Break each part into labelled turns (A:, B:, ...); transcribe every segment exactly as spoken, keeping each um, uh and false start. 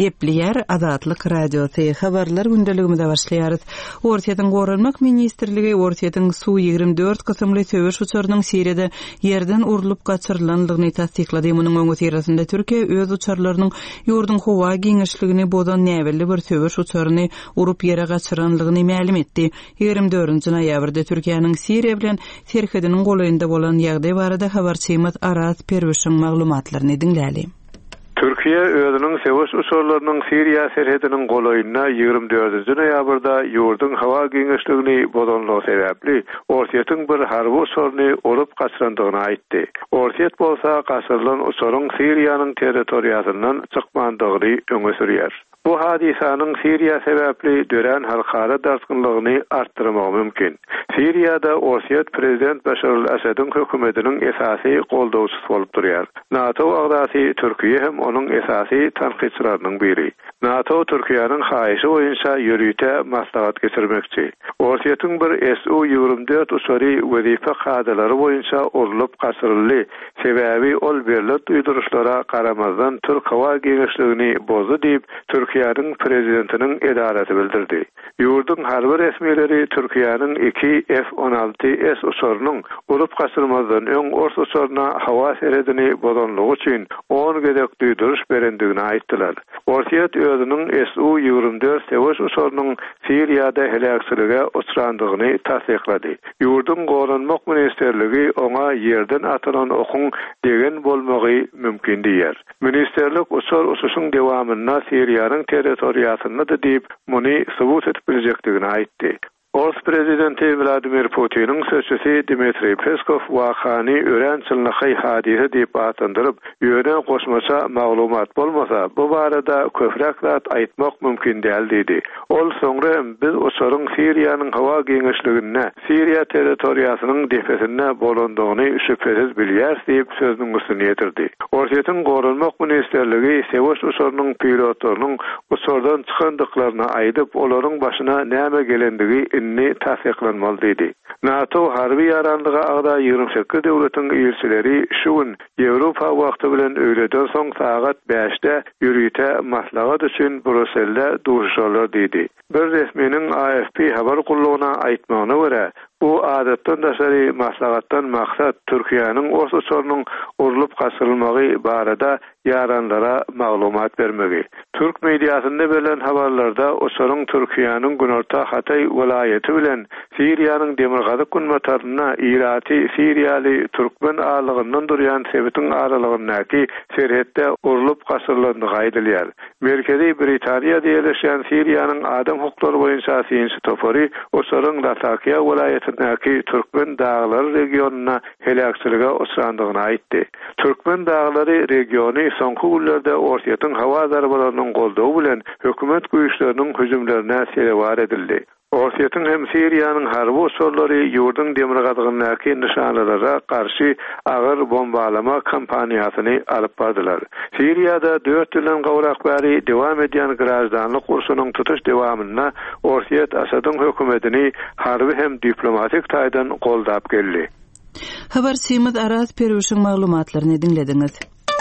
A: Gepleyer Azatlyk Radiosu habarlar gündeligimizde başlaýarys. Ortaýatyň Goralmak Ministrligi Ortaýatyň Su ýigrimde dört kysymly söwüş uçarynyň Siriýede ýerden urulyp gaçyrylanlygyny tasdiklady. Munyň öňütýärinde Türkiýe öz uçarlarynyň ýurdun howa giňişligini bozan näwelli bir söwüş uçaryny urup ýere gaçyranlygyny ma'lum etdi. ýigrimde dördünji noýabrda Türkiýanyň Siriýe bilen serhediniň golaýynda bolan ýagdaý barada habarçymyz Aras Perwişiň maglumatlaryny dinläli.
B: Türkiye özünün söwüş uçurlarynyň Siriýa serhediniň golaýyna ýigrimde dördünji noýabrda ýurdun hawa giňişligini bozanlygy sebäpli Ortaýatyň bir harby uçuryny urup gaçyrandygyny aýtdy. Ortaýat bolsa gaçyrylan uçuryň Siriýanyň territoriýasyndan çykmandygyny öňe sürýär. Bu hadisanyň Siriýa sebäpli dören halkara dartgynlygyny artdyrmak mümkin. Siriýada Ortaýat prezident Başar al-Asadyň hökümetiniň esasy goldawçysy bolup durýar. NATO agdasy Türkiýe hem onuň esasy tanqidçilarynyň biri. NATO Türkiýanyň haýyşy boýunça ýürüýte maslahat geçirmekçi. Ortaýatyň bir S U ýigrimde dört uçary wezife kadrlary boýunça urulyp gaçyryldy. Sebäbi ol berlet uýduruşlara garamazdan Türk hawa giňişligini bozdy diýip Türkiýanyň prezidentiniň edarati bildirdi. Ýurdun harby resmileri Türkiýanyň iki F on alty S uçarynyň urup gaçyrmazdan öň orta uçaryna hawa serhedini bozanlygy üçin on gedek duýduruş berendigini aýtdylar. Ortaýat özüniň S U ýigrimde dört söwüş uçarynyň Siriýada helakçylyga uçrandygyny tasdiklady. Ýurdun Goralmak Ministrligi oňa ýerden atylan okun degen bolmagy mümkin diýer. Ministerlik uçar uçuşyň dewamyna Siriýanyň territoriýasyny da diýip muny subut etip biljekdigini aýtdy. Rus prezidenti Vladimir Putin'in sözcüsü Dmitri Peskov wakany örençilnäki hadise diýip atandyryp, ýöne goşmaça maglumat bolmasa, bu barada köprak zat aýtmak mümkin däl diýdi. Ol soňra biz uçaryň Siriýanyň hawa giňişligine, Siriýa territoriýasynyň defesine bolandygyny şüphesiz bilýär diýip sözüniň üstüne ýetirdi. Ortaýatyň Goralmak Ministrligi söwüş uçarynyň pilotlarynyň uçardan çykandyklaryny aýdyp, olaryň başyna näme gelendigi inni tasdiqlanmaly dedi. NATO harbi yaranlyga agda ýygrimi sekiz döwletiň ýelçileri şu gün Ýewropa wagty bilen öýleden soň saat beşde ýürüýte maslahat üçin Brüsselde duruşarlar dedi. Bir resminiň A F P habar gullugyna aýtmagyna görä, bu adatdan daşary maslahatdan maksat Türkiýanyň orta uçarynyň urulyp gaçyrylmagy barada yaranlara maglumat bermegi. Türk mediýasynda berilen habarlarda uçaryň Türkiýanyň Günorta Hatay welaýeti bilen Siriýanyň Demirgazyk günmataryna ýraty Siriýaly türkmen ağalygyndan durýan sebetiň aralygyndaky serhetde urulyp gaçyrylandygy aýdylýar. Merkezi Britaniýada ýerleşen Siriýanyň adam hukuklary boýunça syýynçy topary uçaryň Latakia welaýetindäki türkmen dağlary regionuna helakçylyga uçrandygyny aýtdy. Türkmen dağlary regiony soňky günlerde Ortaýatyň hawa zarbalarynyň goldawy bilen hökümet güýçleriniň hüjümlerine sebäp edildi. Ortaýatyň hem Siriýanyň harby uçurlary ýurdun demirgazygynyňky nişanlara garşy agyr bombalama kampaniýasyny alyp bardylar. Siriýada dört ýyldan gowrak bäri dewam edýän grażdanlyk urşunyň tutuş dewamyna Ortaýat Asadyň hökümetini harby hem diplomatik taýdan goldap geldi.
A: Habarçymyz Aras Perwişiň maglumatlaryny dinlediňiz.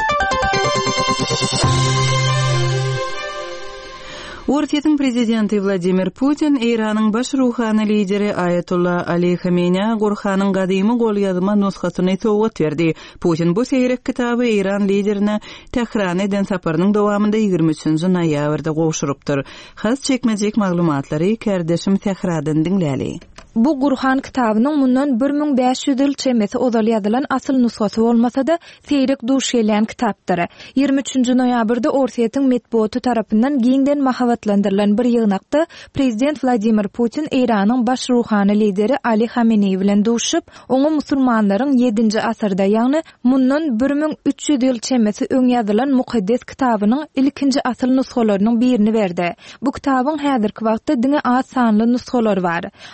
A: Ortaýatyň prezidenti Vladimir Putin Iranyň baş ruhany lideri Ayatollah Ali Khamenei Gorhanyň gadymy golýazma nusxasyny sowgat berdi. Putin bu seýrek kitaby İran liderine Tehran eden saparynyň dowamynda ýygrimi üçinji noýabrda gowşurypdyr. Has çekmejek maglumatlary kardeşim Tehrandan dinläli.
C: Bu Gurhan kitabynyň mundan bir ming beş ýüz ýyl çemesi ozal ýazylan asyl nusxasy bolmasa-da seýrek duşýlan kitapdyr. ýygrimi üçinji noýabrda Ortaýatyň medeniýeti tarapyndan giňden mahabatlandyrylan bir ýygnakda prezident Vladimir Putin Iranyň baş ruhany lideri Ali Khamenei bilen duşup, oňa musulmanlaryň ýedinji asyrda, ýagny mundan bir ming üç ýüz ýyl çemesi öň ýazylan mukaddes kitabynyň ilkinji asyl nusxalarynyň birini berdi. Bu kitabyň häzirki wagtda diňe az sanly nusxalary bar. alty ýüz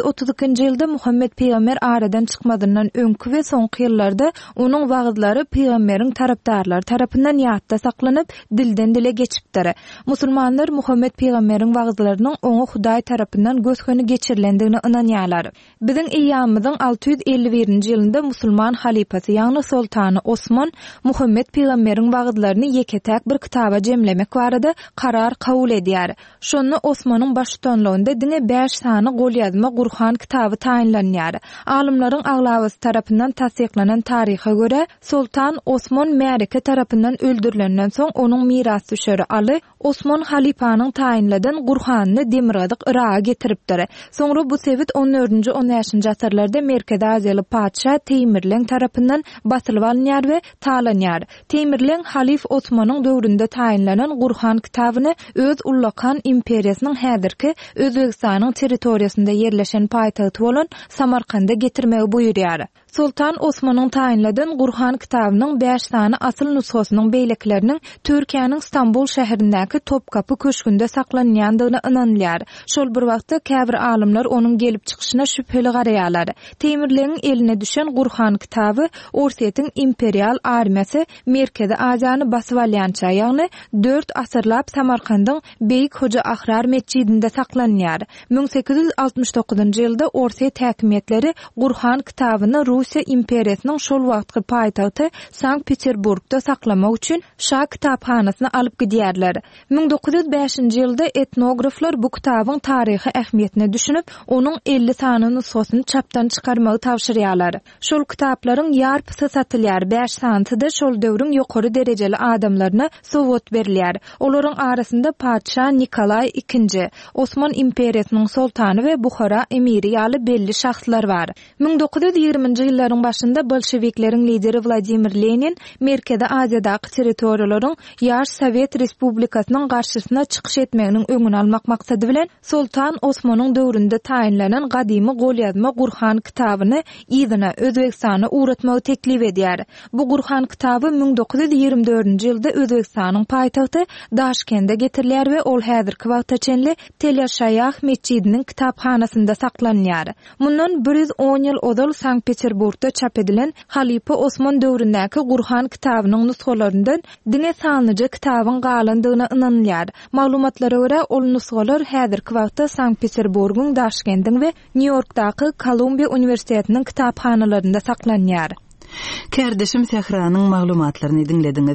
C: otuz ikinji ýylda Muhammed Peýgamber aradan çykmadyndan öňkü we soňky ýyllarda onuň wagtylary Peýgamberiň tarapdarlary tarapyndan ýatda saklanyp dilden dile geçipdir. Musulmanlar Muhammed Peýgamberiň wagtylarynyň oňa Hudaý tarapyndan gözköni geçirilendigine ynanýarlar. Biziň eýamymyzyň alty ýüz elli birinji ýylynda musulman halifasy ýagny Sultany Osman Muhammed Peýgamberiň wagtylaryny ýeketäk bir kitaba jemlemek barada karar kabul edýär. Şonu Osmanyň başçylygynda dine beş sany golýazma Gurhan kitabı taýinlanýar. Alimlaryň aglabysy tarapyndan tasdiklanan taryha göre Sultan Osman Märike tarapyndan öldürilenden soň onuň miras düşeri Ali Osman halifanyň taýinladan Gurhanyny Demirgadyk Iraga getiripdir. Soňra bu sebit on dördünji on beşinji asyrlarda Merkezi Aziýaly padşah Teýmirlen tarapyndan basylyp alınýar we talanýar. Teýmirlen halif Osmanyň döwründe taýinlanan Gurhan kitabyny öz Ullakan imperiýasynyň häzirki Özbegistanyň territoriýasynda yerleşen paýtagty bolan Samarkanda getirmegi buýurýar. Sultan Osmanyň taýinladan Gurhan kitabynyň beş sany asyl nusxasynyň beýlekleriniň Türkiýanyň Stambul şäherindäki Topkapy köşkünde saklanýandygyna ynanýar. Şol bir wagtda käbir alimler onuň gelip çykyşyna şüpheli garaýarlar. Teýmirleriň eline düşen Gurhan kitaby Orsiýetiň imperial armiýasy Merkezi Aziýany basyp alýança, ýagny dört asyrlap Samarkandyň Beýik Hoja Ahrar mescidinde saklanýar. bin sekiz ýüz altymyş dokuzunji ýylda Orsiýa täkimiýetleri Gurhan kitabyny Russiýa imperiýasynyň şol wagtky paýtagty Sankt-Peterburgda saklamak üçin Şah kitapxanasyna alyp gidýärler. bin dokuz ýüz beşinji ýylda etnograflar bu kitabyň taryhy ähmiýetine düşünüp, onuň elli sany nusxasyny çapdan çykarmagy tapşyrýarlar. Şol kitaplaryň ýarpysy satylýar, beş santy da şol döwrüň ýokary derejeli adamlaryna sowat berilýär. Olaryň arasynda padşah Nikolay ikinji, Osman imperiýasynyň sultany we Buhara emiri ýaly belli şahslar bar. bin dokuz ýüz ýigrimiji ýyllaryň başynda bolşewikleriň lideri Vladimir Lenin Merkezi Aziýadaky territoriýalaryň ýaş Sowet Respublikasynyň garşysyna çykyş etmeginiň öňüni almak maksady bilen Sultan Osmanyň döwründe taýinlanan gadymy golýazma Gurhan kitabyny ýygyna Özbegistana uğratmagy teklip edýär. Bu Gurhan kitaby bin dokuz ýüz ýigrimiji dördünji ýylda Özbegistanyň paýtagty Daşkende getirilýär we ol häzirki wagtçenli Telyaşaýah mescidiniň kitaphanasynda saklanýar. Mundan bir ýüz on ýyl odal Sankt-Peterburgda çap edilen Halipa Osman döwründäki Gurhan kitabynyň nusxalaryndan dine sanyjy kitabyň galandygyna ynanýar. Maglumatlara görä ol nusxalar häzirki wagtda Sankt-Peterburgyň, Daşkendiň we New Yorkdaky Kolumbiya Universitetiniň kitapxanalarynda saklanýar.
A: Kärdeşim Sehranyň maglumatlaryny dinlediňiz.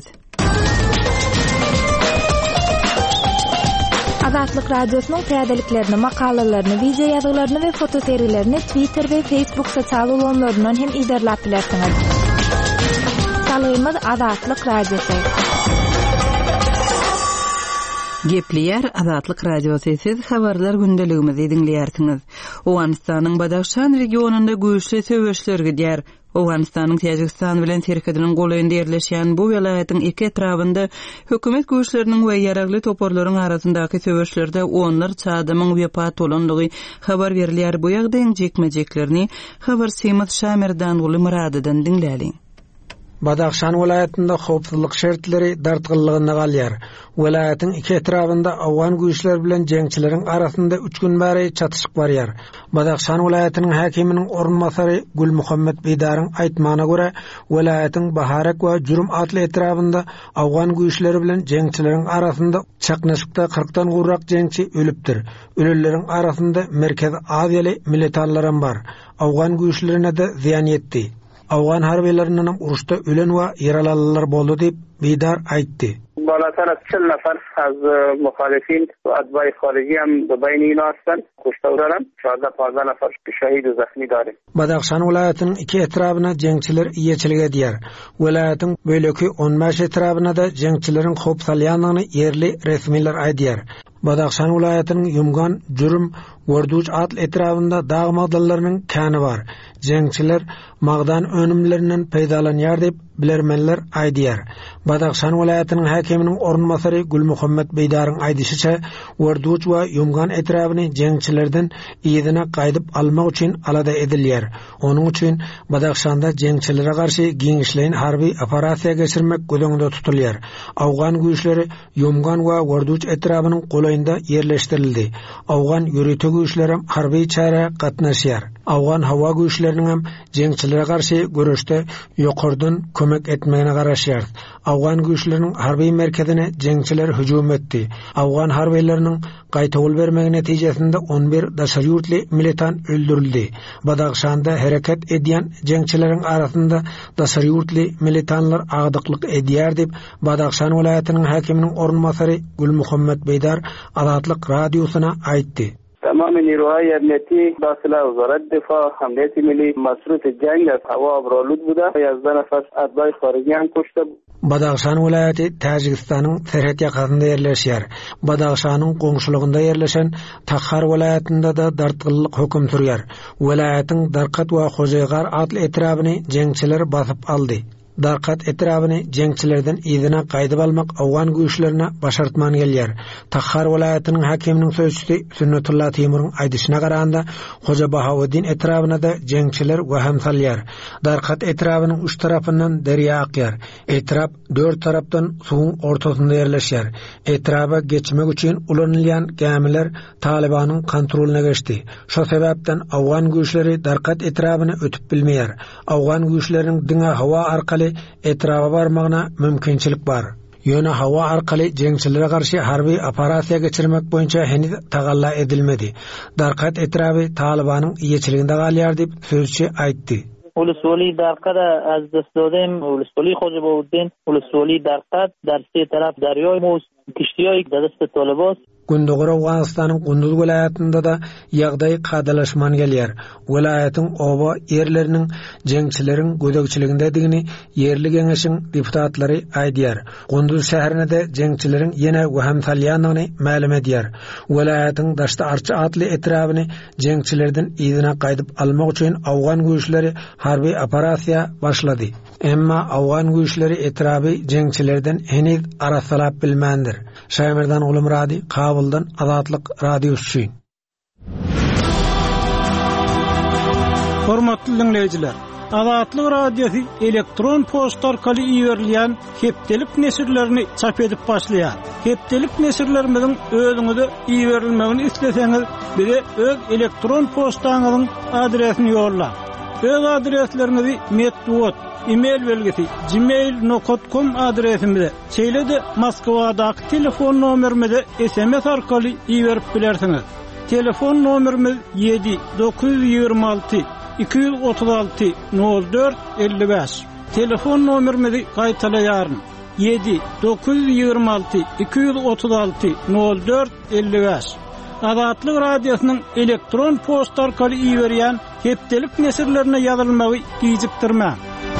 C: Azatlyk radiosynyň täzeliklerini, makalalaryny, video ýazgylaryny we foto seriýlerini Twitter we Facebook sosial ulanlaryndan hem izlerläp bilersiňiz. Salaýymyz Azatlyk radiosu.
A: Gepliýär Azatlyk radiosu siz habarlar gündeligimizi dinleýärsiňiz. Owganistanyň Badakhşan regionunda güýçli söwüşler gidýär. Owganistanyň Täjikistan bilen serkediniň golaýynda ýerleşýän bu welaýatyň iki etrafynda hökümet güýçleriniň we ýaragly toporlaryň arasyndaky söwüşlerde onlar çadamyň wepat bolanlygy habar berilýär. Bu ýagdaýyň jekmejeklerini habar Semit Şamerdan uly Muradydan dinläliň.
D: Badakhşan welaýatynda howpsuzlyk şertleri dartgyllygyna galýar. Welaýatyň iki etrafynda awgan güýçler bilen jeňçileriň arasynda üç gün bäri çatışyk barýar. Badakhşan welaýatynyň häkiminiň ornmasary Gül Muhammed Beýdaryň aýtmagyna görä, welaýatyň Baharak we Jürüm atly etrafynda awgan güýçleri bilen jeňçileriň arasynda çaknaşykda kırkdan gurrak jeňçi ölüpdir. Ölülleriň arasynda Merkezi Aziýaly militarlaram bar. Awgan güýçlerine de ziýan ýetdi. Awgan harbiýleriniň uruşda ölen we ýaralanlar boldy diýip Beýdar aýtdy.
E: بالاتر از چهل نفر از مخالفین و اتباع خارجی هم به بین اینا هستن. کشته دارن. چهارده پانزده نفر شهید و زخمی داریم.
D: Badakhşan welaýatynyň iki etrabyna jeňçiler ýeçilik edýär. Welaýatyň böleki on beş etrabyna da jeňçileriň hop salýanlygyny yerli resmiler aýdýar. Badakhşan welaýatynyň Yumgan, Jürüm, Worduç atly etrafynda dağ magdallarynyň kany bar. Jeňçiler magdan önümlerinden peýdalanýar diýip bilermenler aýdýar. Badakhşan welaýatynyň häkiminiň ornmasary Gül Muhammed Beýdaryň aýdýyşyça, Worduç we Yumgan etrabyny jeňçilerden ýygyna gaýdyp almak üçin alada edilýär. Onuň üçin Badakhşanda jeňçilere garşy giňişleýän harby operasiýa geçirmek gözeňde tutulýar. Awgan güýçleri Yumgan we Worduç etrabynyň golaýynda ýerleşdirildi. Awgan ýürütü güýçlerim harby çara gatnaşýar. Awgan hawa güýçleriniň hem jeňçilere garşy görüşde ýokardan kömek etmegine garaşýar. Awgan güýçleriniň harby merkezine jeňçiler hüjüm etdi. Awgan harbylarynın gaýta ol bermegi netijesinde on bir daşary ýurtly militan öldürildi. Badaxşanda hereket edýän jeňçileriň arasynda daşary ýurtly militanlar agdyklyk edýär diýip Badaxşan welaýatynyň hakiminiň ornmasary Gülmuhammed Beýdar Azatlyk radiosuna aýtdy.
E: تمام نیروهای امنیتی داخل وزارت دفاع امنیت ملی مصروف جنگ از هوا آبرالود بوده. یازده نفر اتباع خارجی هم کشته.
D: Badaxşan welaýaty Täjikistanyň serhet ýakasynda ýerleşýär. Badaxşanyň goňşulygynda ýerleşen Takhar welaýatynda da dartgyllyk hökm sürýär. Welaýatyň Darqat we Hojaýgar adly etrabyny jeňçiler basyp aldy. Darqat etrabyny jeňçilerden ýygyna gaýdyp almak awgan güýçlerine başartman gelýär. Takhar welaýatynyň hakiminiň sözçüsi Sünnetullah Timur'un aýdyşyna garaganda Hoja Bahawuddin etrabyna da jeňçiler waham salýar. Darqat etrabynyň üç tarapyndan derýa akýar. Etrap dört tarapdan suwuň ortasynda ýerleşýär. Etraba geçmek üçin ulanylýan gämiler Talibanyň kontrolyna geçdi. Şo sebäpden awgan güýçleri Darqat etrabyny ötüp bilmeýär. Awgan güýçleriniň diňe hawa arkaly etraba barmagyna mümkinçilik bar. Ýöne hawa arkaly jeňçilere garşy harby operasiýa geçirmek boýunça heniz tagalla edilmedi. Darqat etraby Talibanyň ýeçiliginde galýar diýip sözçi aýtdy.
F: ولسوالی درقد از دست دادیم ولسوالی خواجه باودین ولسوالی درقد در سه طرف دریای موز کشتیای در دست طالباست.
D: Gündügur Awganystanyň Gündüz welaýatynda da ýagdaý gadalaşman gelýär. Welaýatyň oba ýerleriniň jeňçileriň gödekçiliginde digini ýerli geňeşiň deputatlary aýdýar. Gündüz şäherine de jeňçileriň ýene waham salýanyny ma'lum edýär. Welaýatyň daşda arça atly etrabyny jeňçilerden ýygyna gaýdyp almak üçin awgan güýçleri harby operasiýa başlady. Emma awgan güýçleri etraby jeňçilerden heniz arasalap bilmändir. Şäherden ulum radi Kabuldan Azatlyk radiosu.
G: Hormatly dinleyijiler, Azatlyk radiosu elektron poçta arkaly ýerilýän hepdelik nesirlerini çap edip başlaýar. Hepdelik nesirlerimiziň özüňize ýerilmegini isleseňiz, bire öz elektron poçtaňyzyň adresini ýollar. Öz adreslerinizi metbuat e-mail belgesi gmail nokta com adresimizde çeýlede Moskwadaky telefon nomerimize S M S arkaly iýerip bilersiňiz. Telefon nomerimiz yedi dokuz yüz ýygrima alty iki yüz otuz alty nol dört elli beş. Telefon nomerimizi gaýtalaýaryn. yedi dokuz yüz ýygrima alty iki yüz otuz alty nol dört elli beş. Azatlyk radiosynyň elektron poçta arkaly iýerýän hepdelik nesirlerine ýazylmagy gijikdirmä.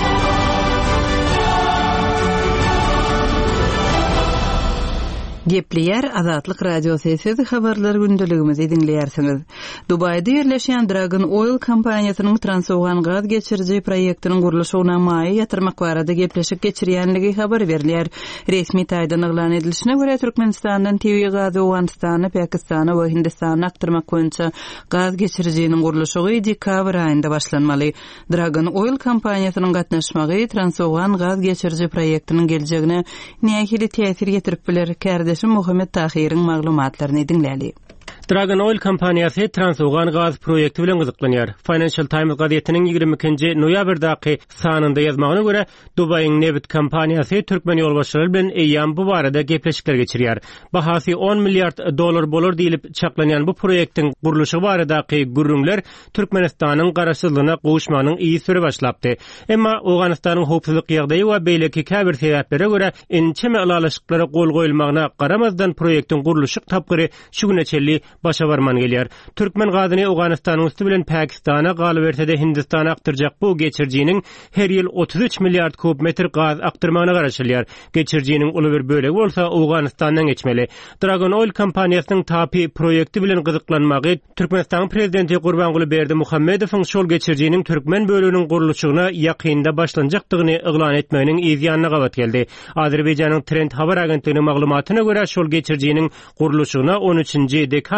A: Gepleýär Azatlyk radiosy habarlar gündeligimizi dinleýärsiňiz. Dubaýda ýerleşýän Dragon Oil kompaniýasynyň transowgan gaz geçiriji proýektiniň gurulşyna maý ýatyrmak barada gepleşik geçirýänligi habar berilýär. Resmi taýdan eglan edilişine görä Türkmenistandan T V gazy Awganystana, Pakistana we Hindistana aktyrmak boýunça gaz geçirijiniň gurulşy dekabr aýynda başlanmaly. Dragon Oil kompaniýasynyň gatnaşmagy transowgan gaz geçiriji proýektiniň geljegine nähili täsir getirip biler? Muhammed Tahir'in maglumatlaryny dinläli.
H: Dragon Oil kompaniyasy transowgan gaz proýekti bilen gyzyklanýar. Financial Times gazetiniň ýygrimi ikinji noýabrdaky sanynda ýazmagyna görä, Dubaýyň Nebit kompaniýasy türkmen ýolbaşçylary bilen eýýan bu barada gepleşikler geçirýär. Bahasy on milliard dolar bolar diýilip çaklanýan bu proýektiň gurulşy baradaky gürrüňler Türkmenistanyň garaşsyzlygyna gowuşmanyň iyi süre başlapdy. Emma Awganystanyň howpsuzlyk ýagdaýy we beýleki käbir sebäplere görä ençeme alalaşyklara gol goýulmagyna garamazdan proýektiň gurulşy tapgyry şu güne çelli başa barman gelýär. Türkmen gazyny Awganystanyň üstü bilen Pakistana galyp berse-de Hindistana aktyrjak bu geçirjiniň her ýyl otuz üç milliard kub metr gaz aktyrmagyna garaşylýar. Geçirjiniň uly bir bölegi bolsa Awganystandan geçmeli. Dragon Oil kompaniýasynyň tapi proýekti bilen gyzyklanmagy Türkmenistanyň prezidenti Gurbanguly Berdimuhammedowyň şol geçirjiniň türkmen böleginiň gurulşygyna ýakynda başlanjakdygyny eglan etmeginiň ýygyanyna gabat geldi. Azerbaýjanyň Trend habar agentliginiň maglumatyna görä şol geçirjiniň gurulşygyna on üçinji dekabr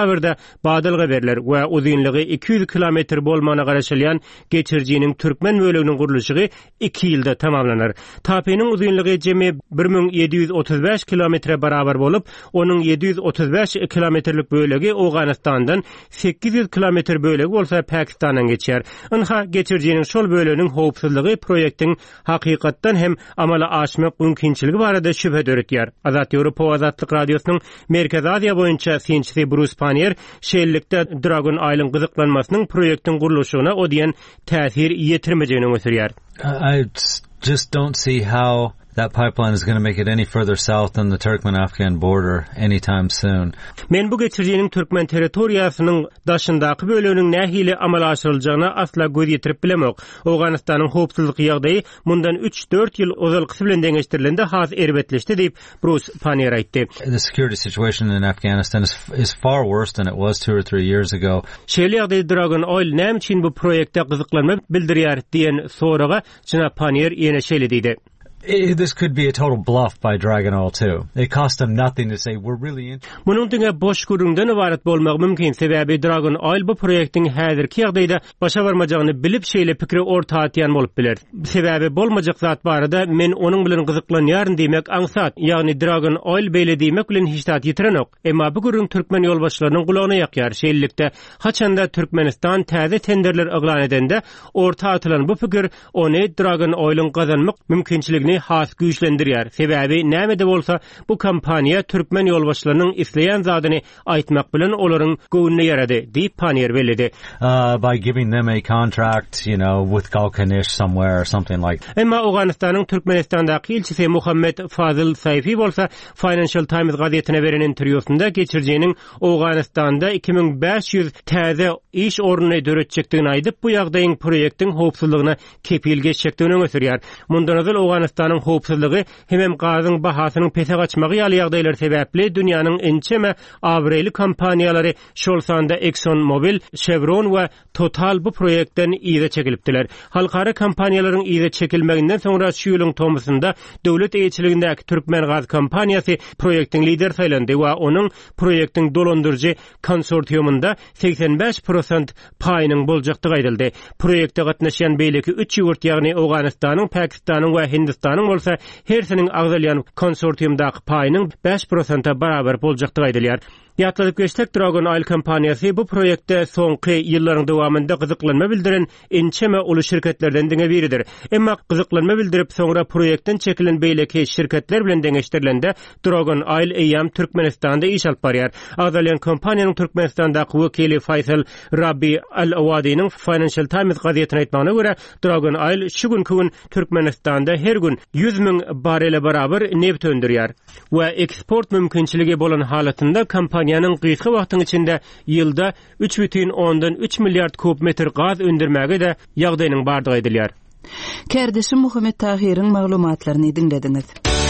H: noýabrda badalga berler we uzunlygy iki yüz kilometr bolmana garaşylýan geçirjiniň türkmen böleginiň gurulşy iki ýylda tamamlanar. Tapeniň uzunlygy jemi bir ming yedi yüz otuz beş kilometre barabar bolup, onuň yedi yüz otuz beş kilometrlik bölegi Awganystandan, sekiz yüz kilometr bölegi bolsa Pakistandan geçýär. Ynha geçirjiniň şol böleginiň howpsuzlygy projektiň hakykatdan hem amala aşmak mümkinçiligi barada şüphe döretýär. Azat Ýewropa Azatlyk Radiosynyň Merkez Aziýa boýunça synçysy Bruce Panier şeýlelikde Dragon Island gyzyklanmasynyň projektiň gurulşyna o diýen täsir ýetirmejegini ösürýär.
I: I just don't see how that pipeline is going to make it any further south than the Turkmen-Afghan border anytime soon.
H: Men bu geçirjiniň Türkmen territoriýasynyň daşyndaky böleginiň nähili amala aşyryljygyna asla göz ýetirip bilemok. Awganystanyň howpsuzlyk ýagdaýy mundan üç dört ýyl ozalkyny bilen deňeşdirilende has erbetleşdi diýip Bruce Panier aýtdy.
I: The security situation in Afghanistan is, is far worse than it was two or three years ago.
H: Şeýle ýagdaýda Dragon Oil näme üçin bu projekte gyzyklanma bildirýär diýen soraga Jynap Panier ýene şeýle diýdi.
I: It, this could be a total bluff by Dragon Oil too. It cost them nothing to say we're really interested.
H: Munun diňe boş gurundan ibaret bolmagy mümkin. Sebäbi Dragon Oil bu projektiň häzirki ýagdaýda başa barmajagyny bilip şeýle pikri orta atýan bolup biler. Sebäbi bolmajak zat barada men onuň bilen gyzyklanýaryn diýmek aňsat. Ýagny Dragon Oil beýle diýmek bilen hiç tat ýitirenok. Emma bu gurun türkmen ýolbaşçylarynyň gulagyna ýakýar. Şeýlelikde haçanda Türkmenistan täze tenderler aglan edende orta atylan bu pikir ony Dragon Oil'yň gazanmak mümkinçiligini has güýçlendirýär. Sebäbi näme de bolsa bu kampaniýa türkmen ýolbaşçylarynyň isleýän zadyny aýtmak bilen olaryň göwnüne ýarady diýip Panier bellädi.
I: Uh, by giving them a contract, you know, with Galkanish somewhere or something like.
H: Emma Awganystanyň Türkmenistandaky elçisi Muhammed Fazıl Sayfi bolsa Financial Times gazetine beren interwýusunda geçirjiniň Awganystanda iki bin beş yüz täze iş ornuny döretjekdigini aýdyp bu ýagdaýyň projektiň howpsuzlygyna kepil geçjekdigini öňe Mundan öňe Awganystanyň howpsuzlygy hem gazyň bahasynyň pese gaçmagy ýaly ýagdaýlar sebäpli dünýäniň ençeme awreli kompaniýalary şol sanda ExxonMobil, Chevron we Total bu projektden ýygy çekilipdiler. Halkara kompaniýalaryň ýygy çekilmeginden soňra şu ýylyň tomysynda döwlet eýçiligindäki Türkmen gaz kompaniýasy projektiň lider saýlandy we onuň projektiň dolandyrjy konsortiumynda seksen beş prosent paýynyň boljakdygy aýdyldy. Projekte gatnaşan beýleki üç ýurt ýagny Awganystanyň, Pakistanyň we Hindistanyň bolsa hersiniň agzalyan konsortiumdaky paýynyň beş prosenta barabar boljakdygy aýdylýar. Ýatladyp geçsek Dragon Oil kompaniýasy bu projekte soňky ýyllaryň dowamında gyzyklanma bildiren ençeme uly şirketlerden diňe biridir. Emma gyzyklanma bildirip soňra projektden çekilen beýleki şirketler bilen deňeşdirilende Dragon Oil eýam Türkmenistanda iş alyp barýar. Agzalyan kompaniýanyň Türkmenistandaky wekili Faysal Rabbi Al-Awadi'nin Financial Times gazetine aýtmagyna görä Dragon Oil şu günki gün Türkmenistanda her gün yüz min barele barabar neft öndürýär we eksport mümkinçiligi bolan halatynda kompaniýanyň gysga wagtyň içinde ýylda üç бүтүн ondan üç milliard kubmetr gaz öndürmäge de ýagdaýynyň bardygy aýdylýar.
A: Kerdeşim Muhammed Tahir'in maglumatlaryny dinlediňiz.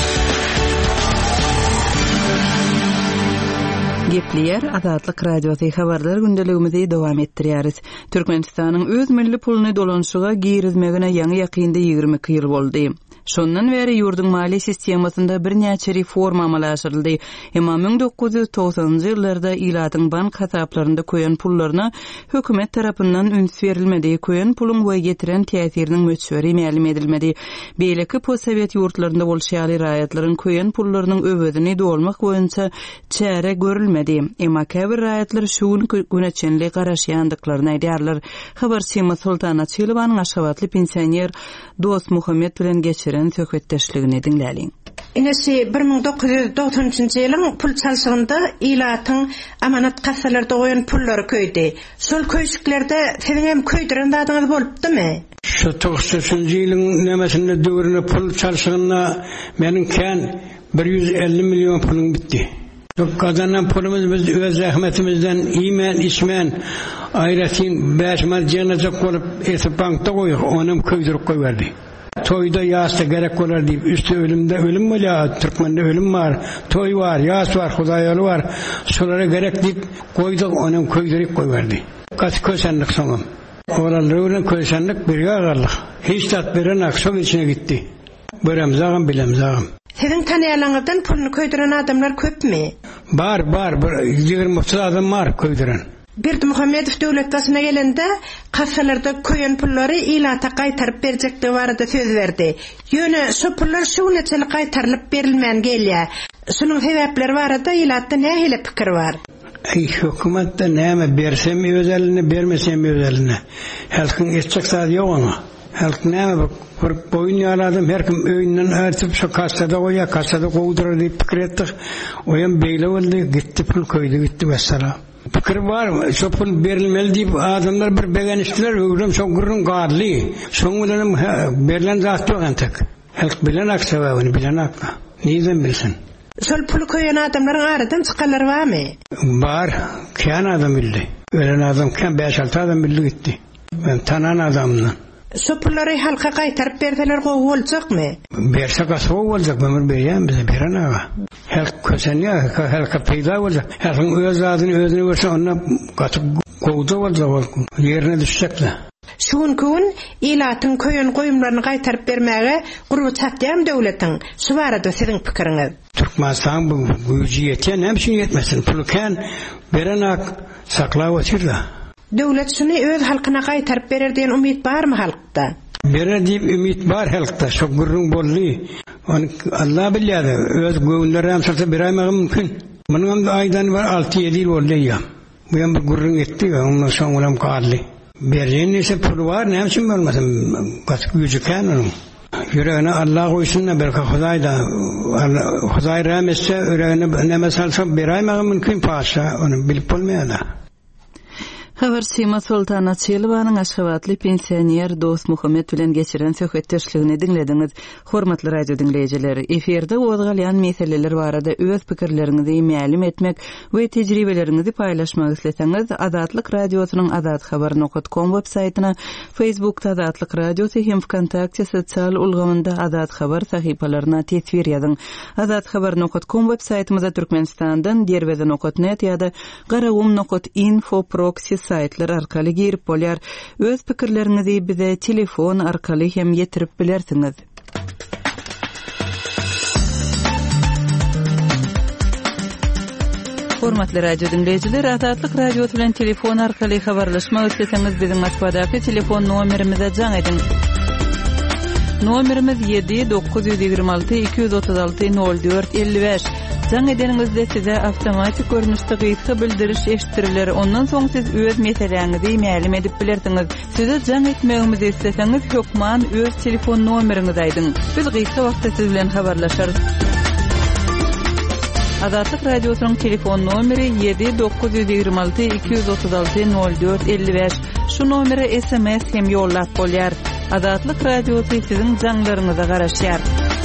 A: Gepleyer Azatlyk Radiosy habarlar gündeligimizi dowam etdirýäris. Türkmenistanyň öz milli puluny dolanşyga girizmegine ýaňy ýakynda ýygrimi iki ýyl boldy. Şondan beri ýurdun mali sistemasynda bir näçe reforma amalaşyryldy. Emma ming dokuz yüz togsanjy ýyllarda ilatyň bank hasaplarynda köýen pullaryna hökümet tarapyndan üns berilmedi. Köýen pulun we getiren täsiriniň möçberi ma'lum edilmedi. Beýleki postsovet ýurtlarynda bolşýaly raýatlaryň köýen pullarynyň öwedini dolmak boýunça çäre görülmedi. Emma käbir raýatlar şu güneçenli garaşýandyklaryny aýdýarlar. Habarçy Sultana Çylybanyň Aşgabatly pensioner Dost Muhammed bilen geçiren söhbetdeşligini dinläliň.
J: Inesi bir ming dokuz yüz doksanjy ýylyň pul çalşygynda ilatyň amanat kassalarda goýan pullary köýdi. Şol köýşiklerde seniň hem köýdiren dadyňyz bolupdymy?
G: Şu doksanjy ýylyň nämesinde döwrüne pul çalşygyna meniň kän bir yüz elli milyon pulum bitdi. Kazanan pulumuz biz öz zahmetimizden imen, içmen, ayratin beş marjanacak olup esip bankta koyuyor. Onum köydürüp koyverdi. Toyda yağsa gerek olar deyip üstü ölümde ölüm mü ya? Türkmen'de ölüm var, toy var, yağs var, hudayalı var. Sulara gerek deyip koyduk, onum köydürüp koyverdi. Kaç kösenlik sonum. Oralarının kösenlik bir yağarlık. Hiç tat birin akşam içine gitti. Börem zağım bilem zağım.
J: Sizin tanıyalarınızdan pulunu köydüren adamlar köp mü?
K: Bar, bar, bir yigirme otuz adam var köydüren.
J: Berdi Muhammedow döwlet gasyna gelende kassalarda köyen pullary ilata gaýtaryp berjekdi barada söz berdi. Ýöne şu pullar şuňaçyly gaýtarylyp berilmän gelýär. Şunyň sebäpleri barada ilatda nähile pikir bar?
K: Ey hökümetde näme bersem özeline bermesem özeline. Halkyň etjek zat ýok ama. Halk näme bir boyun ýaladım her kim öýünden örtüp şu kassada goýa kassada goýdurar diýip pikir etdik. Oýan beýle boldy gitdi pul köýdi gitdi mesela. Pikir var şu pul berilmeli diýip adamlar bir begenişdiler öýlem şu gurrun garly. Şoň bilen berilen zat ýok entek. Halk bilen aksawagyny bilen akla. Niýden bilsin?
J: Şol pul köýen adamlaryň aradan çykanlar barmy?
K: Bar, kän adam bildi. Ölen adam kän beş altı adam bildi gitdi. Ben tanan adamdan.
J: Şu pullary halka gaýtaryp berseler gowy boljakmy?
K: Berse gasy boljak, ömür berýän bize beren aga. Halk kösenýär, halka peýda boljak. Halkyň öz zadyny özüne görse onda gatyp gowda boljak, ýerine düşsekler.
J: Şuň gün ilatyň köýen goýumlaryny gaýtaryp bermäge gurby çapdýam döwletiň. Şu barada siziň pikiriňiz?
K: Türkmenistan bu güýji ýetýän, hem şuň ýetmesin. Pul kän beren ak saklap oturda.
J: Döwlet şuny öz halkyna gaýtaryp berer diýen umyt barmy halkda?
K: Berer diýip umyt bar halkda. Şu gurrun boldy. Onu Allah bilýär. Öz göwnleri hem satsa berýär mümkin. Munyň da aýdan bar altı ýedi ýyl boldy ýa. Bu hem bir gurrun etdi, ondan soň ulam garly. Berýän ise pul bar, näme üçin bolmasyn? Gaç güýji kän onun. Yüreğine Allah koysun belki Huday da Huday rahmetse yüreğine näme salsa berýär mümkin paşa, onu bilip bolmaýar da.
A: Habar Sima Sultana Çelibanyň Aşgabatly pensioner Dost Muhammed bilen geçiren söhbetdeşligini dinlediňiz. Hormatly radio dinleýijileri, eferde ozgalýan meseleler barada öz pikirleriňizi ma'lum etmek we tejribeleriňizi paýlaşmak isleseňiz, Adatlyk radiosynyň adat habar nokta com websaýtyna, Facebookda Adatlyk radiosy hem WKontakte sosial ulgamynda Adat habar sahypalaryna tesvir ýazyň. Adat habar nokta com websaýtymyza Türkmenistandan derwede nokta net ýa-da garawum nokta info proxy saytlar arkaly girip bolýar. Öz pikirleriňizi bize telefon arkaly hem ýetirip bilersiňiz. Hormatly radio dinleýijiler, Adatlyk radio bilen telefon arkaly habarlaşmak isleseňiz biziň Moskvadaky telefon nomerimize jaň edin. Nomerimiz yedi dokuz yüz ýigirme alty iki yüz otuz alty nol dört elli beş. Jaň edeningizde size awtomatik görnüşde gysga bildiriş eşitdiriler. Ondan soň siz öz meseleňizi ma'lum edip bilersiňiz. Size jaň etmegimizi isteseňiz hökman öz telefon nomeriňizi aýdyň. Biz gysga wagtda siz bilen habarlaşarys. Adatlyk radiosynyň telefon nomeri yedi dokuz yüz ýigirme alty iki yüz otuz alty nol dört elli beş. Şu nomere S M S hem ýollap bolýar. Adatlyk radiosy siziň jaňlaryňyza garaşýar.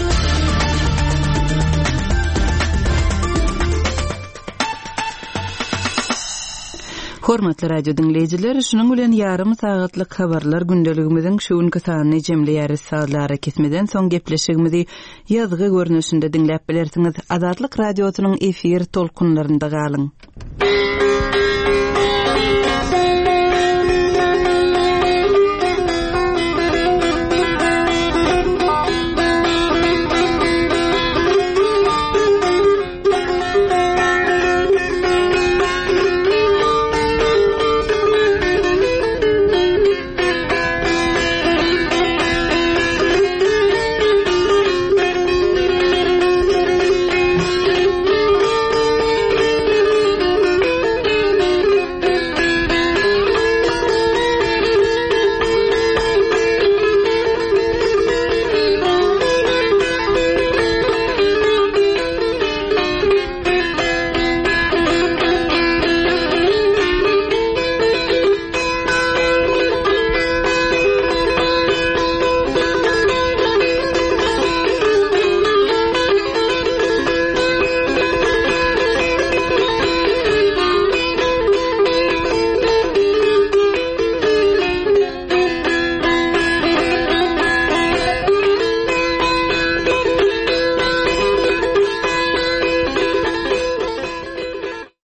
A: Hormatly radio dinleýijiler, şunyň bilen ýarym sagatlyk habarlar gündeligimiziň şu günkü sanyny jemleýäris saglary kesmeden soň gepleşigimizi ýazgy görnüşinde dinläp bilersiňiz. Adatlyk radiosynyň efir tolkunlarynda galyň.